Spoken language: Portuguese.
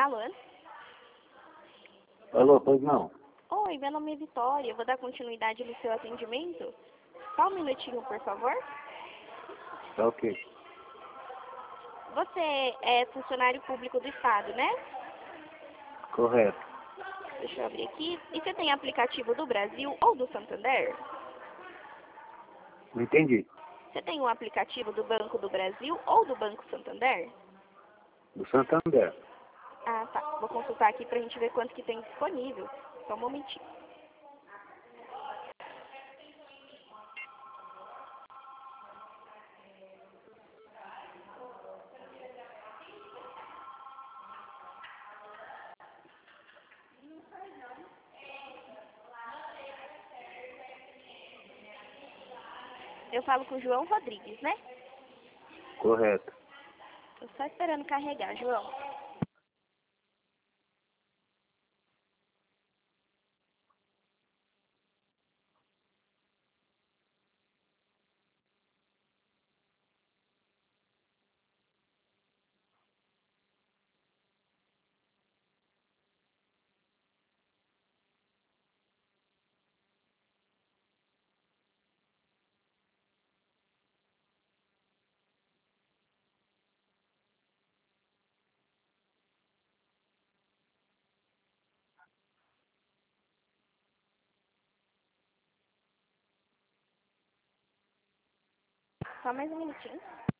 Alô? Alô, pois não. Oi, meu nome é Vitória. Eu vou dar continuidade no seu atendimento. Só um minutinho, por favor. Tá ok. Você é funcionário público do Estado, né? Correto. Deixa eu abrir aqui. E você tem aplicativo do Brasil ou do Santander? Não entendi. Você tem um aplicativo do Banco do Brasil ou do Banco Santander? Do Santander. Ah, tá. Vou consultar aqui pra gente ver quanto que tem disponível. Só um momentinho. Eu falo com o João Rodrigues, né? Correto. Tô só esperando carregar, João. Só mais um minutinho.